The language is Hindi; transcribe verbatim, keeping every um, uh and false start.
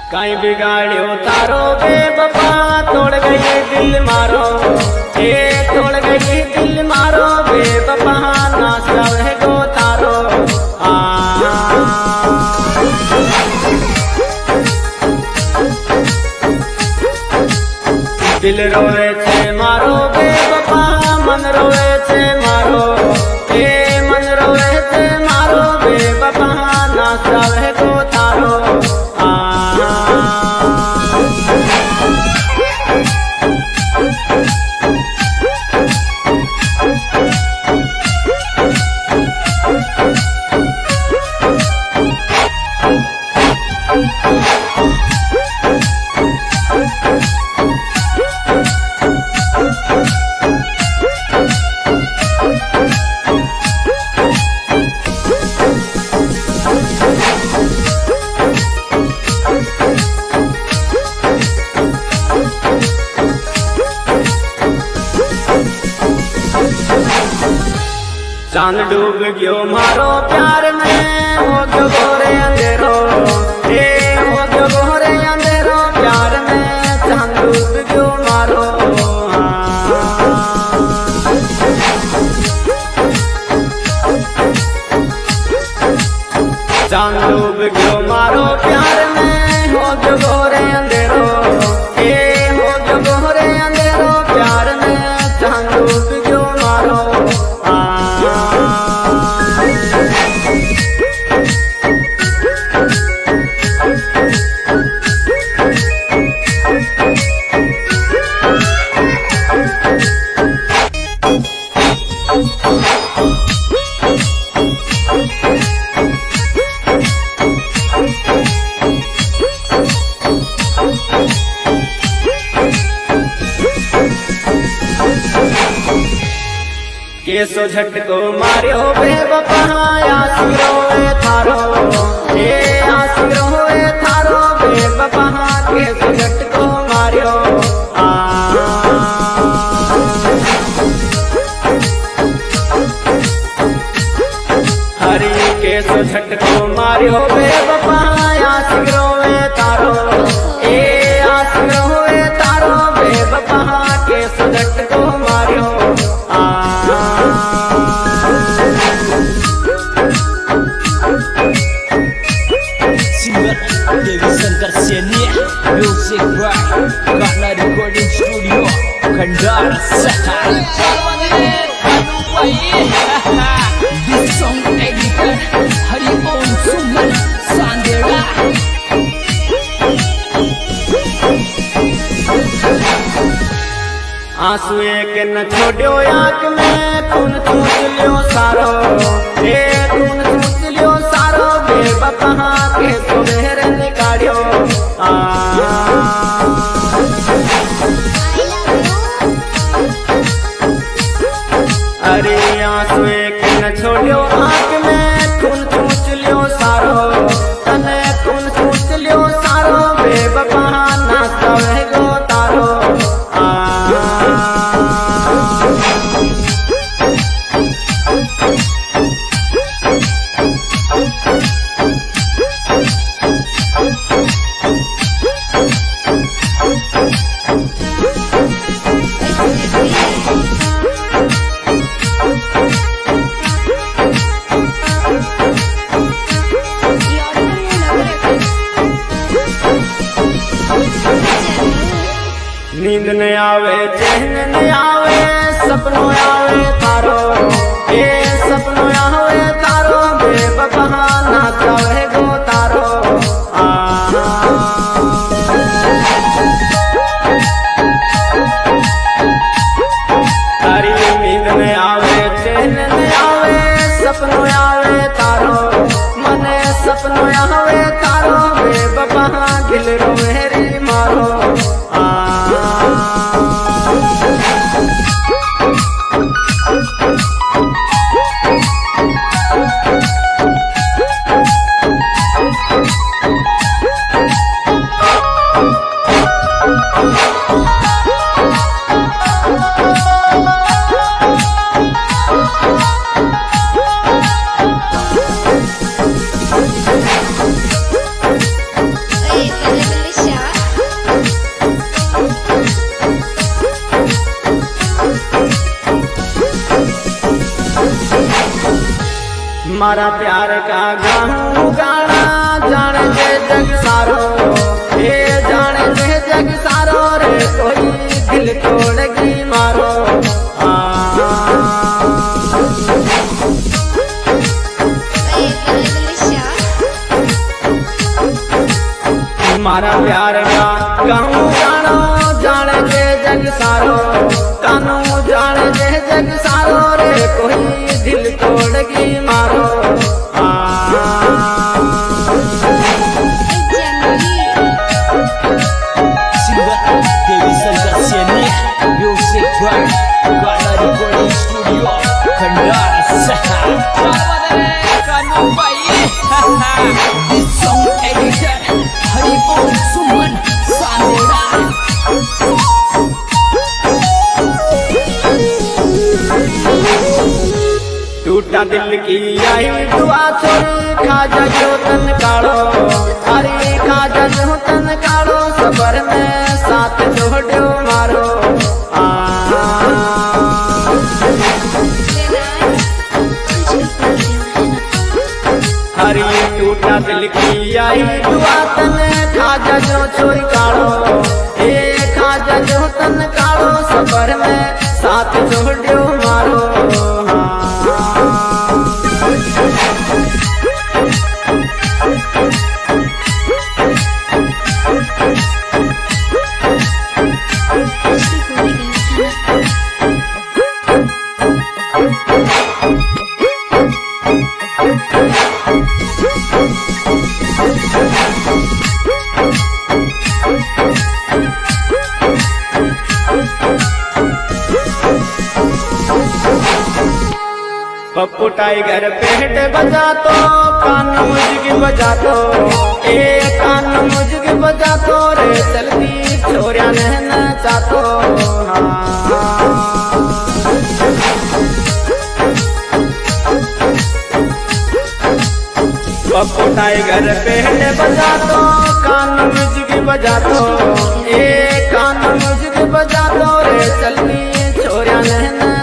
कहीं बिगाड़ियो तारो बेवफा, तोड़ गई दिल मारो, ए तोड़ गई दिल मारो बेवफा, ना सहे गो तारो। आ दिल रोवे छे मारो बेवफा, मन रोवे छे मारो, ए मन रोवे छे मारो बेवफा, ना सहे गो तारो। आ चांद डूब गयो मारो प्यार में, हो गयो गोरे अंधेरो, ए हो गयो गोरे अंधेरो प्यार में, चांद डूब गयो मारो। चांद डूब गयो मारो प्यार में, हो गयो गोरे अंधेरो, ए हो गयो गोरे अंधेरो प्यार में, चांद डूब गयो मारो। केसो झटको मारियो बेवफा, आसिरो ए थारो, ए आसिरो ए थारो बेवफा, केसो झटको मारियो। आ हरी केसो झटको मारियो बेवफा, आसिरो ए तारो, ए आसिरो ए तारो बेवफा, केसो झटको मारियो। आ Dewi Sangkar Senia Music by Kahla Recording Studio Kandar Sahar. This song edited Hari Om Suman Sandera. आंसू एक न छोड़ो आँख में, खून चूस लियो सारो, ए खून चूस लियो सारो बेवफा, के सुबह निकालियो। आ अरे आंसू एक न छोड़ो आँख में, खून चूस लियो सारो, तने खून चूस लियो सारो बेवफा, ना सहे गो तारो। नींद न आवे चैन न आवे, सपनों आवे तारो, ए सपनों आवे तारो बेवफा, ना सहे गो तारो। आ हरी नींद न आवे चैन न आवे, सपनों आवे तारो, मने सपनों आवे तारो बेवफा, दिल रोवे री मारो। आ मारा प्यार का गाऊं गाना जाने जे जग सारो, ये जाने जे जग सारो रे कोई दिल तोड़गी मारो। मारा प्यार का गाऊं गाना जाने जे जग सारो, कानू जाने जे जग सारो रे कोई दिल तोड़गी मारो। टूटा दिल की आई दुआ छोरी खाजा जो तन काढ़ो, हरी खाजा जो तन काढ़ो सबर में साथ जोड़ो मारो। हरी टूटा दिल की आई दुआ तन खाजा जो छोरी काढ़ो, ए खाजा जो तन काढ़ो सबर में साथ जोड़ो मारो। पप्पू टाइगर पेट बजा तो कान मुझकी बजा तो, ए कान मुझकी बजा तो रे चलती छोरिया ने नचा तो। पप्पू टाइगर पेट बजा तो कान मुझकी बजा तो, ए कान मुझकी बजा तो रे चलती छोरिया ने